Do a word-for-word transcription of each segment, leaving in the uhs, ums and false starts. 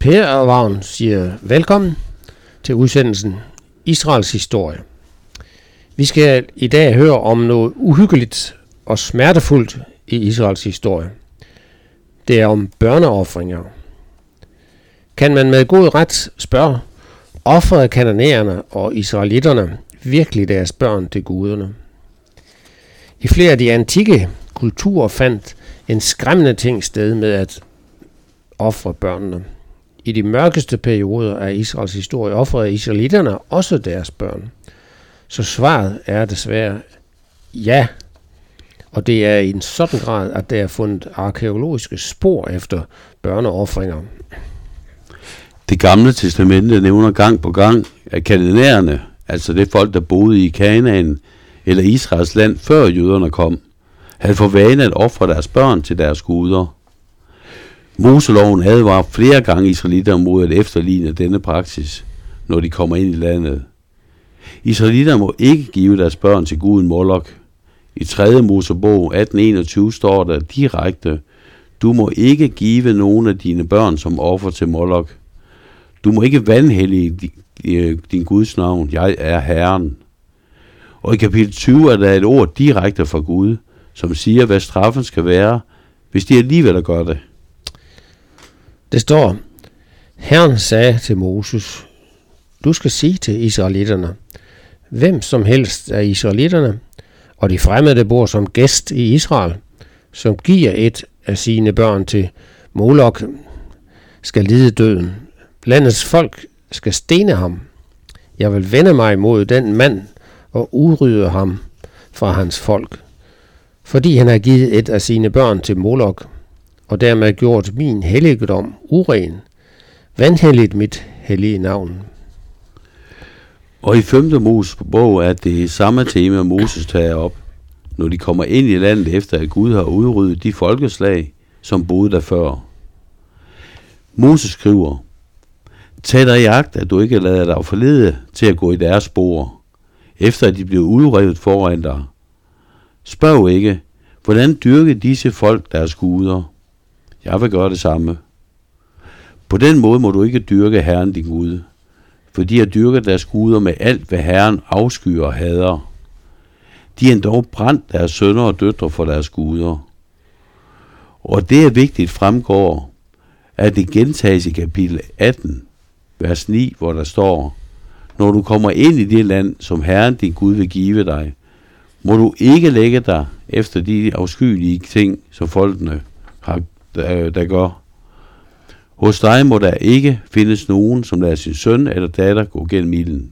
Per og Vagn siger velkommen til udsendelsen Israels historie. Vi skal i dag høre om noget uhyggeligt og smertefuldt i Israels historie. Det er om børneofringer. Kan man med god ret spørge, ofrede kananæerne og israelitterne virkelig deres børn til guderne? I flere af de antikke kulturer fandt en skræmmende ting sted med at ofre børnene. I de mørkeste perioder af Israels historie ofrede israelitterne også deres børn. Så svaret er desværre ja. Og det er i en sådan grad, at der er fundet arkæologiske spor efter børneofringer. Det gamle testamente nævner gang på gang, at kananæerne, altså det folk, der boede i Kanaan eller Israels land, før jøderne kom, havde for vane at ofre deres børn til deres guder. Moseloven advarer flere gange israelitter mod at efterligne denne praksis, når de kommer ind i landet. Israelitter må ikke give deres børn til guden Molok. I tredje Mosebog atten enogtyve står der direkte: Du må ikke give nogen af dine børn som offer til Molok. Du må ikke vanhellige din Guds navn. Jeg er Herren. Og i kapitel tyve er der et ord direkte fra Gud, som siger, hvad straffen skal være, hvis de alligevel gør det. Det står: Herren sagde til Moses, du skal sige til israelitterne, hvem som helst af israelitterne og de fremmede, der bor som gæst i Israel, som giver et af sine børn til Molok, skal lide døden. Landets folk skal stene ham. Jeg vil vende mig imod den mand og udrydde ham fra hans folk, fordi han har givet et af sine børn til Molok, og dermed gjort min helligdom uren, vanhelligt mit hellige navn. Og i femte Mosebog er det samme tema, Moses tager op, når de kommer ind i landet efter, at Gud har udryddet de folkeslag, som boede der før. Moses skriver: Tag dig i agt, at du ikke lader dig forlede til at gå i deres spor, efter at de blev udrevet foran dig. Spørg ikke, hvordan dyrker disse folk deres guder? Jeg vil gøre det samme. På den måde må du ikke dyrke Herren din Gud, for de har dyrket deres guder med alt, hvad Herren afskyer og hader. De har endog brændt deres sønner og døtre for deres guder. Og det er vigtigt fremgår, at det gentages i kapitel atten, vers ni, hvor der står: Når du kommer ind i det land, som Herren din Gud vil give dig, må du ikke lægge dig efter de afskyelige ting, som folkene har, der, der gør. Hos dig må der ikke findes nogen, som lader sin søn eller datter gå gennem ilden.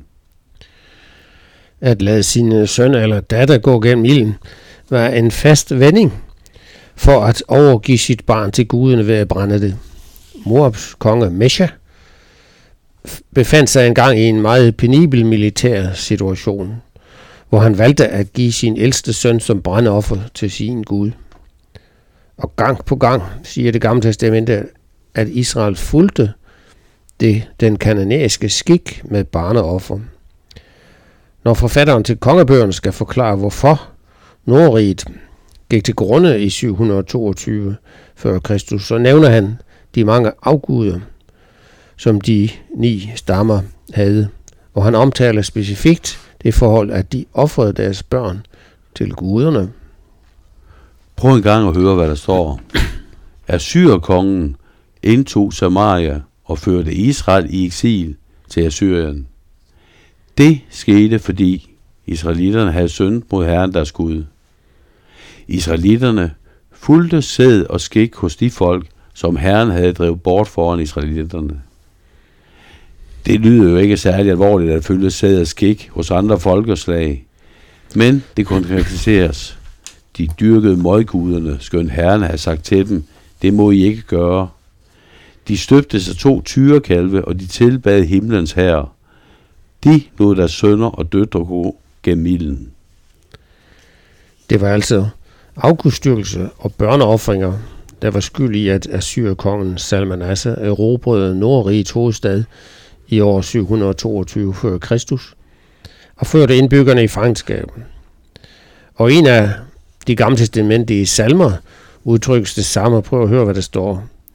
At lade sin søn eller datter gå gennem ilden var en fast vending for at overgive sit barn til guderne ved at brænde det. Moabs konge Mesha befandt sig engang i en meget penibel militær situation, hvor han valgte at give sin ældste søn som brandoffer til sin Gud. Og gang på gang siger det gamle testamente, at Israel fulgte det, den kananæiske skik med barneoffer. Når forfatteren til kongebøgerne skal forklare, hvorfor Nordriget gik til grunde i syv hundrede toogtyve før Kristus, så nævner han de mange afguder, som de ni stammer havde, og han omtaler specifikt det forhold, at de ofrede deres børn til guderne. Prøv en gang at høre, hvad der står. Assyrerkongen indtog Samaria og førte Israel i eksil til Assyrien. Det skete, fordi israelitterne havde syndet mod Herren deres Gud. Israelitterne fulgte sæd og skik hos de folk, som Herren havde drevet bort foran israelitterne. Det lyder jo ikke særlig alvorligt at følge sæd og skik hos andre folkeslag, men det konkretiseres. De dyrkede møgguderne, skønt Herren havde sagt til dem, det må I ikke gøre. De støbte sig to tyrekalve, og de tilbad himlens herre. De lod deres sønner og døtre gå gennem ilden. Det var altså afgudstyrkelse og børneofringer, der var skyld i, at Assyrerkongen Salmanassar erobrede Nordrigets hovedstad i år syv hundrede toogtyve før Kristus og førte indbyggerne i fangenskab. Og en af de gamle testamentlige salmer udtrykkes det samme. Prøv at høre, hvad der står.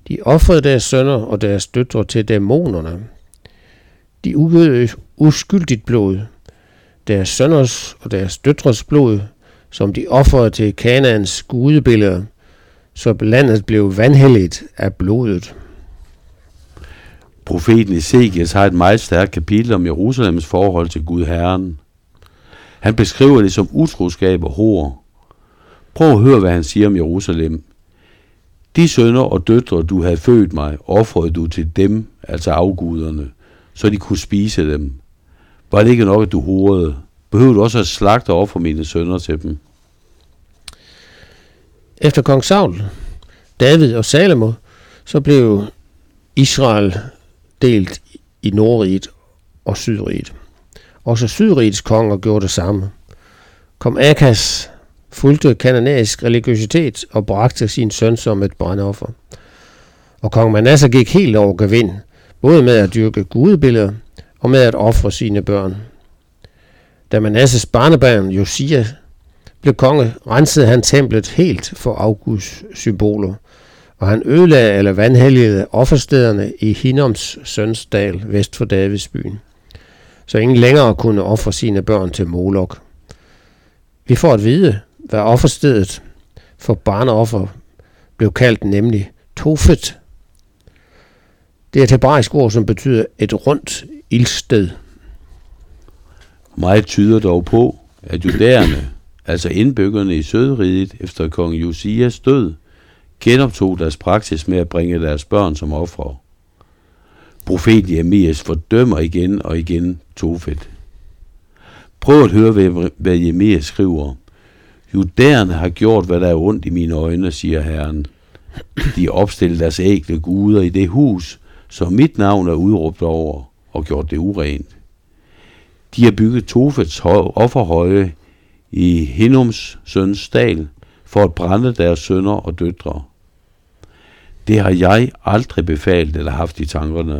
De ofrede deres sønner og deres døtre til dæmonerne. De udøvede uskyldigt blod, deres sønners og deres døtres blod, som de ofrede til Kanaans gudebilleder, så landet blev vanhelligt af blodet. Profeten Ezekiel har et meget stærkt kapitel om Jerusalems forhold til Gud Herren. Han beskriver det som utroskab og hor. Prøv at høre, hvad han siger om Jerusalem. De sønner og døtre, du havde født mig, ofrede du til dem, altså afguderne, så de kunne spise dem. Var det ikke nok, at du horede? Behøvede du også at slagte og ofre mine sønner til dem? Efter kong Saul, David og Salomo, så blev Israel delt i Nordriget og Sydriget. Også Sydrigets konger gjorde det samme. Kong Akas fulgte kananæisk religiøsitet og bragte sin søn som et brandoffer. Og kong Manasse gik helt over gevind, både med at dyrke gudebilleder og med at ofre sine børn. Da Manasses barnebarn Josia blev konge, rensede han templet helt for afguds symboler, og han ødelagde eller vanhelligede offerstederne i Hinoms søns dal vest for Davidsbyen, så ingen længere kunne ofre sine børn til Molok. Vi får at vide, hvad offerstedet for barneoffer blev kaldt, nemlig Tofet. Det er et hebraisk ord, som betyder et rundt ildsted. Meget tyder dog på, at judæerne, altså indbyggerne i Sydriget efter kong Josias død, genoptog deres praksis med at bringe deres børn som ofre. Profet Jeremias fordømmer igen og igen Tofet. Prøv at høre, hvad Jeremias skriver. Judæerne har gjort, hvad der er ondt i mine øjne, siger Herren. De opstillede deres ægle guder i det hus, som mit navn er udråbt over, og gjort det urent. De har bygget Tofets offerhøje i Hinoms søns dal, for at brænde deres sønner og døtre. Det har jeg aldrig befalt eller haft i tankerne.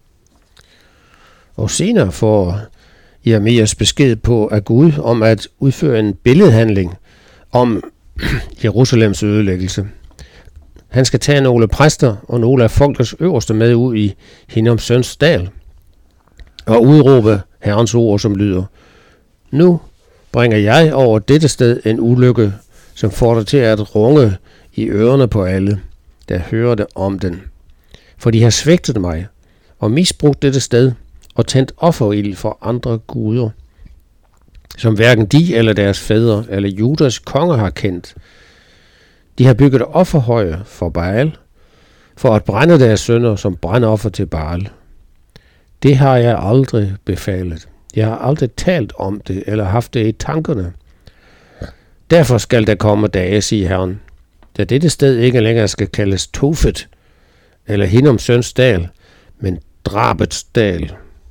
Og senere får Jeremias besked på af Gud om at udføre en billedhandling om Jerusalems ødelæggelse. Han skal tage nogle præster og nogle af folkets øverste med ud i Hinoms søns dal og udråbe Herrens ord, som lyder: Nu bringer jeg over dette sted en ulykke, som får dig til at runge i ørerne på alle, der hører det om den. For de har svigtet mig og misbrugt dette sted og tændt offerild for andre guder, som hverken de eller deres fædre eller Judas konger har kendt. De har bygget offerhøje for Baal, for at brænde deres sønner som brandoffer til Baal. Det har jeg aldrig befalet. Jeg har aldrig talt om det eller haft det i tankerne. Derfor skal der komme dage, siger Herren, da dette sted ikke længere skal kaldes Tofet eller Hinoms søns dal, men drabets dal.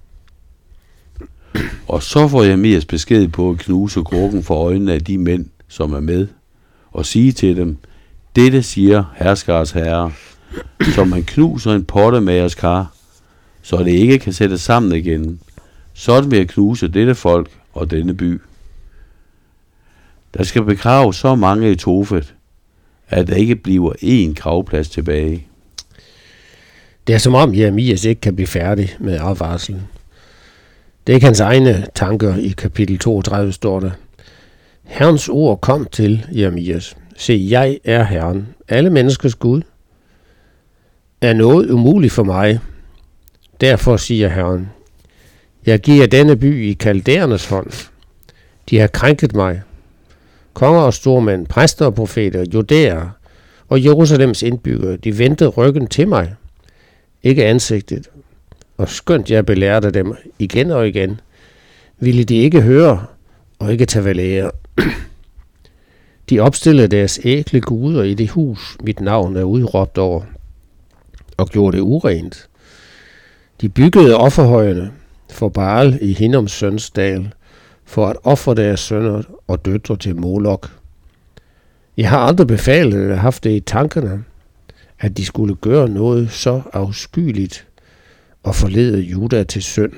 Og så får Jeremias besked på at knuse krukken for øjnene af de mænd, som er med, og sige til dem: Dette siger herskers herre, som man knuser en pottemagers kar, så det ikke kan sættes sammen igen. Sådan vil jeg knuse dette folk og denne by. Der skal begrave så mange i Tofet, at der ikke bliver én gravplads tilbage. Det er som om Jeremias ikke kan blive færdig med advarslen. Det er ikke hans egne tanker. I kapitel toogtredive står der: Herrens ord kom til Jeremias. Se, jeg er Herren, alle menneskers Gud. Er noget umuligt for mig? Derfor siger Herren: Jeg giver denne by i kaldæernes hånd. De har krænket mig. Konger og stormænd, præster og profeter, judæer og Jerusalems indbyggere, de vendte ryggen til mig, ikke ansigtet. Og skønt jeg belærte dem igen og igen, ville de ikke høre og ikke tage vel ære. De opstillede deres ækle guder i det hus, mit navn er udråbt over, og gjorde det urent. De byggede offerhøjene for Baal i Hinoms søns dal, for at ofre deres sønner og døtre til Molok. Jeg har aldrig befalet eller haft det i tankerne, at de skulle gøre noget så afskyeligt og forlede Juda til synd.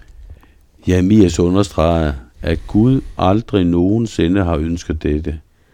Jeremias understreger, at Gud aldrig nogensinde har ønsket dette.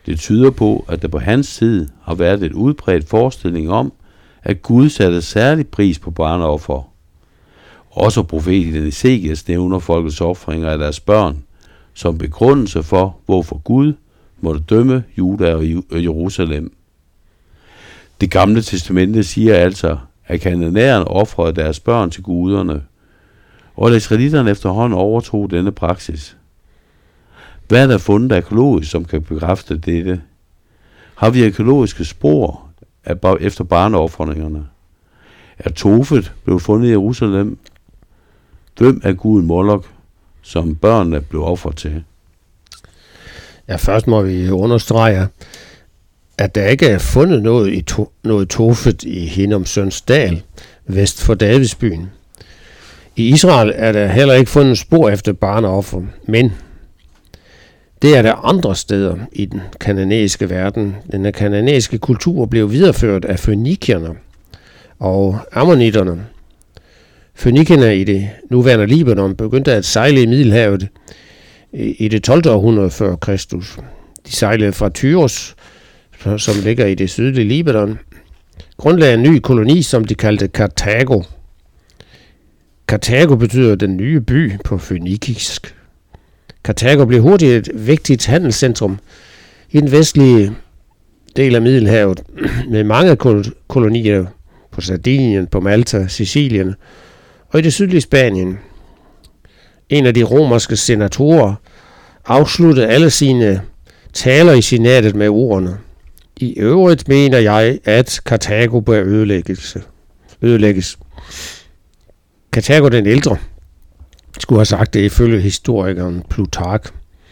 Det tyder på, at der på hans tid har været et udbredt forestilling om, at Gud satte særlig pris på barneoffer. Også profeten Ezekiel nævner folkets ofringer af deres børn som begrundelse for, hvorfor Gud måtte dømme Juda og Jerusalem. Det gamle testamente siger altså, at kananæerne ofrede deres børn til guderne, og at israelitterne efterhånden overtog denne praksis. Hvad er der fundet arkæologisk, som kan bekræfte dette? Har vi arkæologiske spor af, efter barneofringerne? Er Tofet blevet fundet i Jerusalem? Hvem er guden Molok, som børnene blev offret til? Ja, først må vi understrege, at der ikke er fundet noget, i to, noget Tofet i Hinnoms søns dal, vest for Davidsbyen. I Israel er der heller ikke fundet spor efter barneoffer, men det er der andre steder i den kananæiske verden. Den kananæiske kultur blev videreført af fønikierne og ammonitterne. Fønikerne i det nuværende Libanon begyndte at sejle i Middelhavet i det tolvte århundrede før Kristus. De sejlede fra Tyros, som ligger i det sydlige Libanon, grundlagde en ny koloni, som de kaldte Karthago. Karthago betyder den nye by på fønikisk. Karthago blev hurtigt et vigtigt handelscentrum i den vestlige del af Middelhavet, med mange kolonier på Sardinien, på Malta, Sicilien og i det sydlige Spanien. En af de romerske senatorer afsluttede alle sine taler i senatet med ordene: "I øvrigt mener jeg, at Karthago bør ødelægges." ødelægges. Karthago den ældre skulle have sagt det ifølge historikeren Plutark.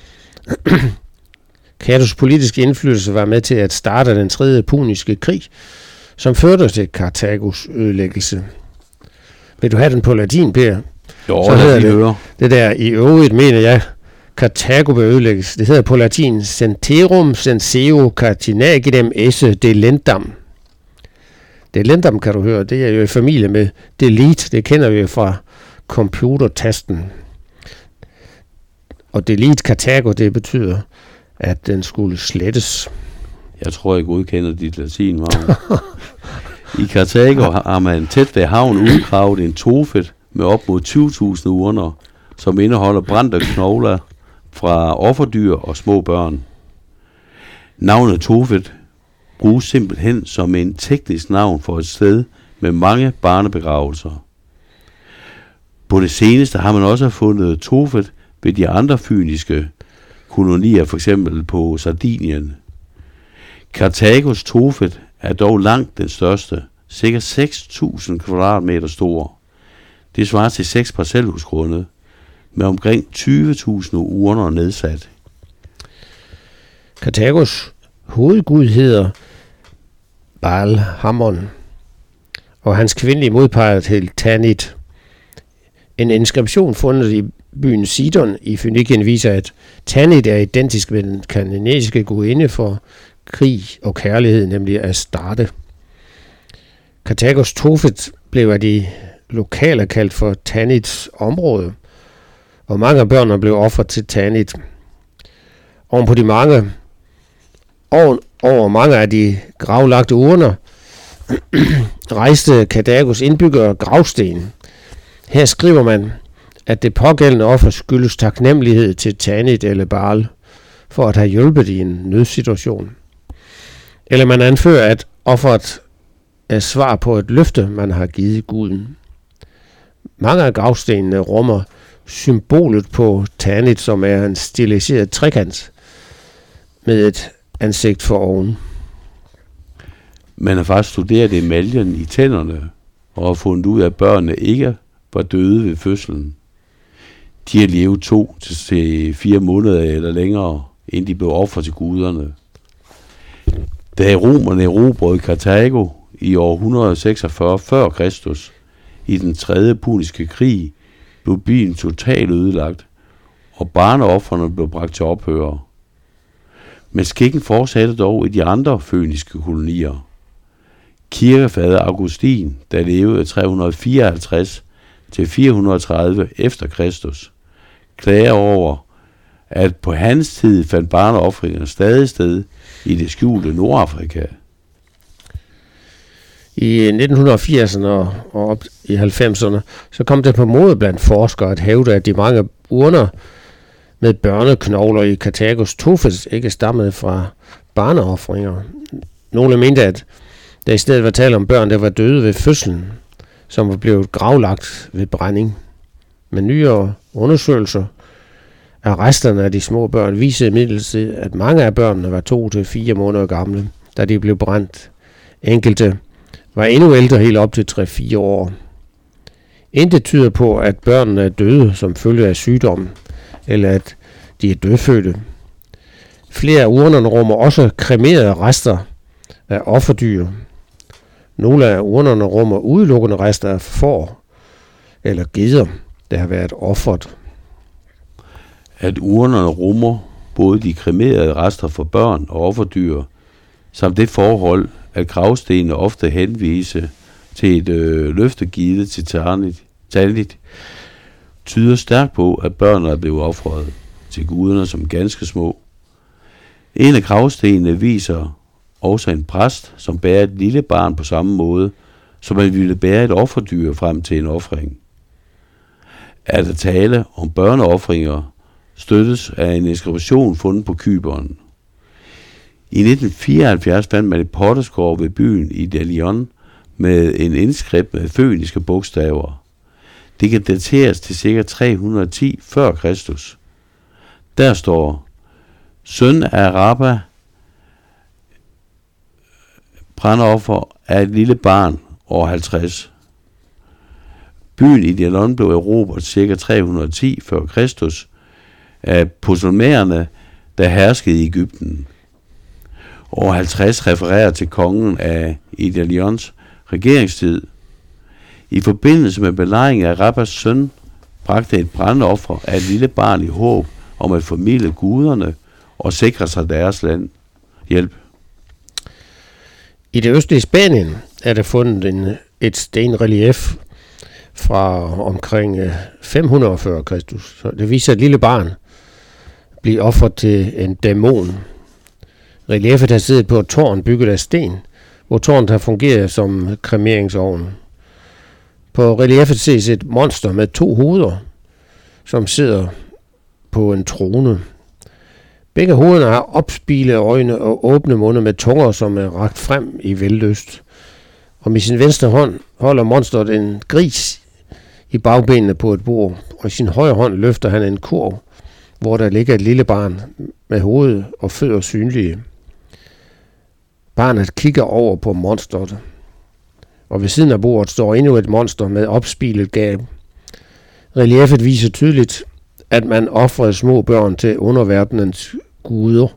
Catos politiske indflydelse var med til at starte den tredje puniske krig, som førte til Karthagos ødelæggelse. Vil du have den på latin, Per? Jo, så hedder det, høre. det der i øvrigt, mener jeg, Karthago bør ødelægges. Det hedder på latin Centerum censeo Carthaginem esse delendam. Delendam, kan du høre, det er jo i familie med delete. Det kender vi jo fra computertasten. Og delete Karthago, det betyder, at den skulle slettes. Jeg tror, jeg godkender dit latin, Magnus. I Karthago har man tæt ved havn udgravet en Tofet med op mod tyve tusind urner, som indeholder brændte knogler fra offerdyr og små børn. Navnet Tofet bruges simpelthen som en teknisk navn for et sted med mange barnebegravelser. På det seneste har man også fundet Tofet ved de andre fyniske kolonier, for eksempel på Sardinien. Karthagos Tofet er dog langt den største, cirka seks tusind kvadratmeter stor. Det svarer til seks parcelhusgrunde med omkring tyve tusind urner nedsat. Karthagos hovedgud hedder Baal Hamon, og hans kvindelige modpart hed Tanit. En inskription fundet i byen Sidon i Fønikien viser, at Tanit er identisk med den kananæiske gudinde for krig og kærlighed, nemlig Astarte. Karthagos Tofet blev af de lokale kaldt for Tanits område, og mange af børnene blev offret til Tanit. Oven på de mange, over, over mange af de gravlagte urner rejste Karthagos indbyggere gravsten. Her skriver man, at det pågældende offer skyldes taknemmelighed til Tanit eller Baal for at have hjulpet i en nødsituation. Eller man anfører, at offeret er svar på et løfte, man har givet guden. Mange af gravstenene rummer symbolet på Tanit, som er en stiliseret trekant med et ansigt for oven. Man har faktisk studeret emaljen i tænderne og har fundet ud af, at børnene ikke var døde ved fødslen. De har levet to til fire måneder eller længere, inden de blev offer til guderne. Da romerne erobrede Karthago i år et hundrede og seksogfyrre før Kristus i den tredje puniske krig, blev byen totalt ødelagt, og barneofrene blev bragt til ophør. Men skikken fortsatte dog i de andre føniske kolonier. Kirkefader Augustin, der levede tre hundrede og fireoghalvtreds til fire hundrede og tredive efter Kristus, klager over, at på hans tid fandt barneofringer stadig sted i det skjulte Nordafrika. I nitten firserne og op i halvfemserne, så kom det på mode blandt forskere at hævde, at de mange urner med børneknogler i Karthagos Tofes ikke stammede fra barneofringer. Nogle mente, at der i stedet var tale om børn, der var døde ved fødslen, som var blevet gravlagt ved brænding. Men nyere undersøgelser af resterne af de små børn viser imidlertid, at mange af børnene var to til fire måneder gamle, da de blev brændt. Enkelte var endnu ældre, helt op til tre til fire år. Intet tyder på, at børnene er døde som følge af sygdommen, eller at de er dødfødte. Flere af urnerne rummer også kremerede rester af offerdyr. Nogle af urnerne rummer udelukkende rester af får eller geder, der har været offret. At urnerne rummer både de kremerede rester for børn og offerdyr, samt det forhold, at gravstenene ofte henviser til et øh, løfte givet til Tanit, tyder stærkt på, at børnene er blevet ofret til guderne som ganske små. En af gravstenene viser også en præst, som bærer et lille barn på samme måde, som man ville bære et offerdyr frem til en ofring. Er der tale om børneofringer, støttes af en inskription fundet på Cypern. I nitten fireoghalvfjerds fandt man et potteskår ved byen i Delion med en indskrift med føniske bogstaver. Det kan dateres til ca. tre hundrede og ti før Kristus. Der står: søn af Rabba, brandoffer af et lille barn, år halvtreds. Byen i Delion blev erobret ca. tre hundrede og ti før Kristus af ptolemæerne, der herskede i Egypten. År halvtreds refererer til kongen af Idalions regeringstid. I forbindelse med belejringen af Rabbas søn, bragte et brandoffer af et lille barn i håb om at formidle guderne og sikre sig deres land. Hjælp. I det østlige Spanien er der fundet en, et stenrelief fra omkring fem hundrede før Kristus. Så det viser et lille barn blive offret til en dæmon. Reliefet har siddet på et tårn bygget af sten, hvor tårnet har fungeret som kremeringsovn. På reliefet ses et monster med to hoveder, som sidder på en trone. Begge hovederne har opspilede øjne og åbne munde med tunger, som er rakt frem i vellyst. Og med sin venstre hånd holder monsteret en gris i bagbenene på et bord, og i sin højre hånd løfter han en kurv, hvor der ligger et lille barn med hoved og fødder synlige. Barnet kigger over på monsteret, og ved siden af bordet står endnu et monster med opspilet gab. Reliefet viser tydeligt, at man offrede små børn til underverdenens guder.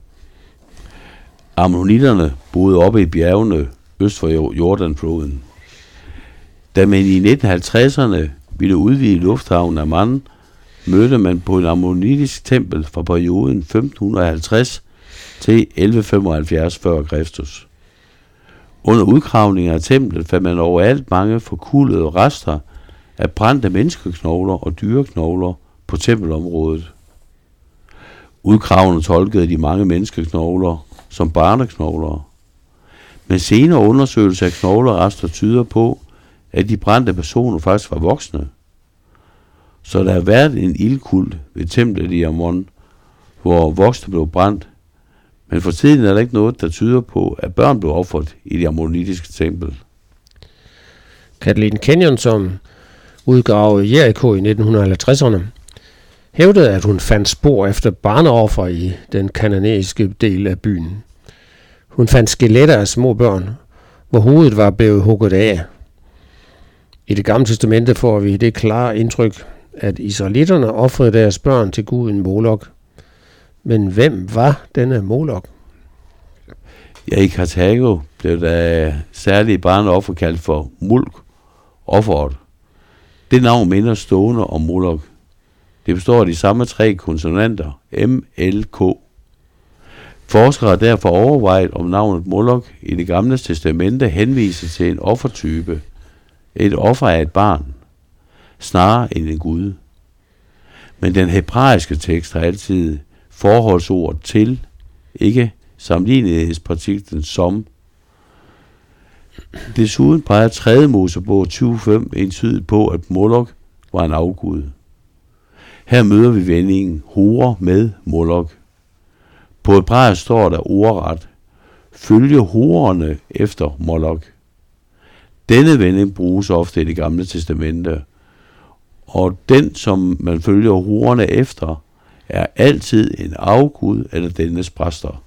Ammonitterne boede oppe i bjergene øst for Jordanfloden. Da man i nitten halvtredserne ville udvide lufthavnen Amman, mødte man på en ammonitisk tempel fra perioden femten halvtreds til elleve femoghalvfjerds før Kristus. Under udgravninger af templet fandt man overalt mange forkullede rester af brændte menneskeknogler og dyreknogler på tempelområdet. Udgraverne tolkede de mange menneskeknogler som barneknogler, men senere undersøgelser af knoglerester tyder på, at de brændte personer faktisk var voksne. Så der har været en ildkult ved templet i Ammon, hvor voksne blev brændt, men for tiden er der ikke noget, der tyder på, at børn blev offret i det ammonitiske tempel. Kathleen Kenyon, som udgravede Jericho i nitten halvtredserne, hævdede, at hun fandt spor efter barneoffer i den kananæiske del af byen. Hun fandt skeletter af små børn, hvor hovedet var blevet hugget af. I Det Gamle Testamente får vi det klare indtryk, at israelitterne offrede deres børn til guden Molok. Men hvem var denne Molok? Ja, i Karthago blev der særlige barneoffer kaldt for Mulk, offeret. Det navn minder stående om Molok. Det består af de samme tre konsonanter, M, L, K. Forskere har derfor overvejet, om navnet Molok i Det Gamle Testamente henviser til en offertype, et offer af et barn, snarere end en gud. Men den hebraiske tekst har altid forholdsord til, ikke sammenlignelighedspartiklen som. Desuden peger tredje Mosebog tyve fem entydigt på, at Molok var en afgud. Her møder vi vendingen hore med Molok. På hebraisk står der ordret, følge horerne efter Molok. Denne vending bruges ofte i Det Gamle Testamente, og den, som man følger horerne efter, er altid en afgud eller dennes præster.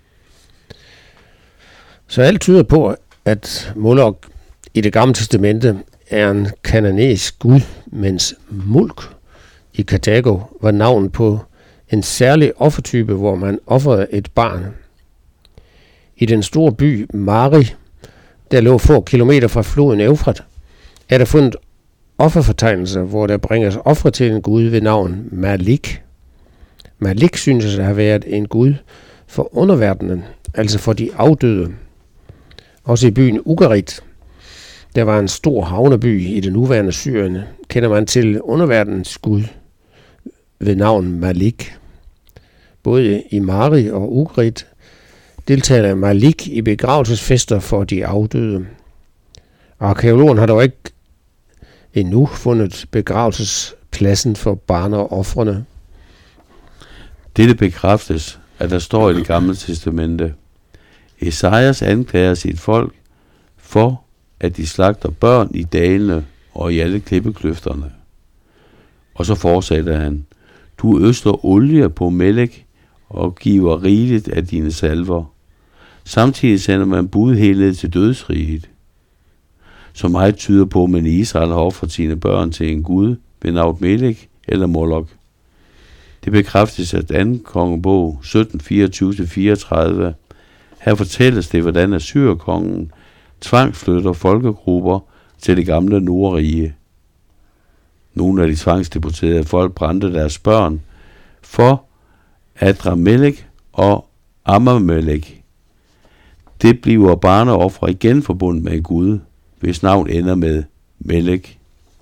Så alt tyder på, at Molok i Det Gamle Testamente er en kananæisk gud, mens Mulk i Karthago var navn på en særlig offertype, hvor man ofrede et barn. I den store by Mari, der lå få kilometer fra floden Eufrat, er der fundet offerfortegnelser, hvor der bringes ofre til en gud ved navn Malik. Malik synes at have været en gud for underverdenen, altså for de afdøde. Også i byen Ugarit, der var en stor havneby i det nuværende Syrien, kender man til underverdenens gud ved navn Malik. Både i Mari og Ugarit deltager Malik i begravelsesfester for de afdøde. Arkæologen har dog ikke endnu fundet begravelsespladsen for barneofrene. Dette bekræftes, at der står i Det Gamle Testamente. Esajas anklager sit folk for, at de slagter børn i dalene og i alle klippekløfterne. Og så fortsætter han, du øster olie på Melek og giver rigeligt af dine salver. Samtidig sender man bud helt ned til dødsriget. Så meget tyder på, at man i Israel har offret sine børn til en gud ved navn Melek eller Molok. Det bekræftes af anden kongebog sytten fireogtyve til fireogtredive. Her fortælles det, hvordan Assyrkongen tvangsflytter folkegrupper til det gamle Nordrige. Nogle af de tvangsdeporterede folk brændte deres børn for Adramelek og Amamelek. Det bliver barneofre igen forbundet med Gud, hvis navn ender med Melek.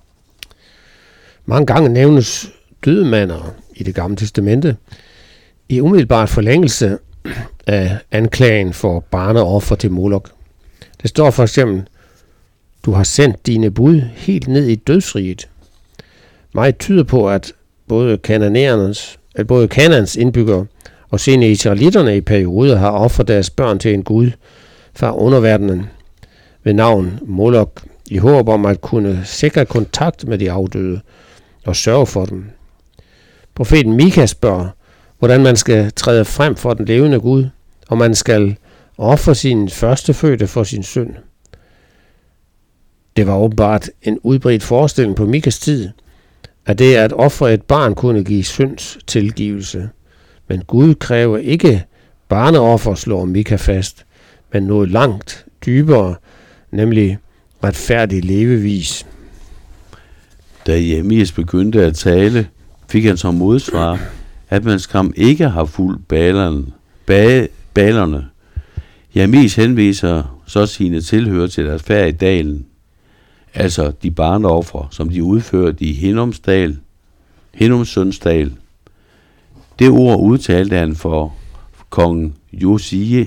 Mange gange nævnes dødemander i Det Gamle Testamente i umiddelbart forlængelse af anklagen for barneoffer til Molok. Det står for eksempel, du har sendt dine bud helt ned i dødsriget. Meget tyder på, at både kananæernes, at både Kanaans indbyggere og senere israelitterne i perioder har offret deres børn til en gud fra underverdenen ved navn Molok, i håb om at kunne sikre kontakt med de afdøde og sørge for dem. Profeten Mika spørger, hvordan man skal træde frem for den levende Gud, og man skal ofre sin førstefødte for sin søn. Det var åbenbart en udbredt forestilling på Mikas tid, at det at ofre et barn kunne give synds tilgivelse. Men Gud kræver ikke barneoffer, slår Mika fast, men noget langt dybere, nemlig retfærdig levevis. Da Jeremias begyndte at tale, fik han som modsvar, at man skam ikke har fulgt balerne. Ba- balerne. Jeremias henviser så sine tilhører til deres færd i dalen, altså de barneofre, som de udførte i Hinnomsdal, Hinnoms sønsdal. Det ord udtalte han for kong Josia,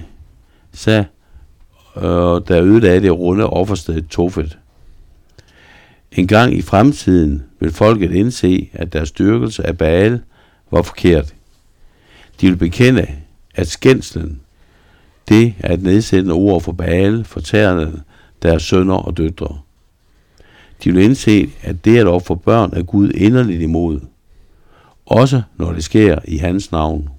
der ødelagde det runde offersted Tofet. En gang i fremtiden vil folket indse, at deres dyrkelse af Baal var forkert. De vil bekende, at skændslen, det er et nedsættende ord for Baal, fortærende deres sønner og døtre. De vil indse, at det at ofre børn er Gud inderligt imod, også når det sker i hans navn.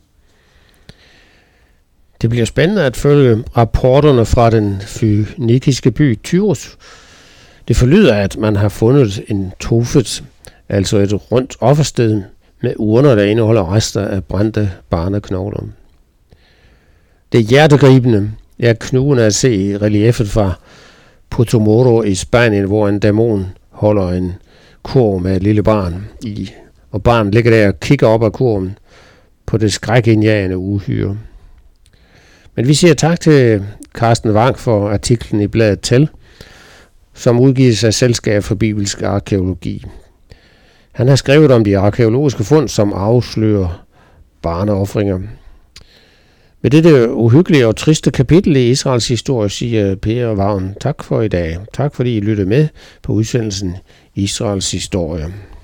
Det bliver spændende at følge rapporterne fra den fønikiske by Tyrus. Det forlyder, at man har fundet en tofet, altså et rundt offersted med urner, der indeholder rester af brændte barneknogler. Det hjertegribende er knugende at se i relieffet fra Potomoro i Spanien, hvor en dæmon holder en kurv med et lille barn i, og barnet ligger der og kigger op ad kurven på det skrækindjagende uhyre. Men vi siger tak til Carsten Wang for artiklen i bladet Tæl, som udgives af Selskab for Bibelsk Arkæologi. Han har skrevet om de arkæologiske fund, som afslører barneoffringer. Med dette uhyggelige og triste kapitel i Israels historie siger Per Vagn tak for i dag. Tak fordi I lyttede med på udsendelsen Israels historie.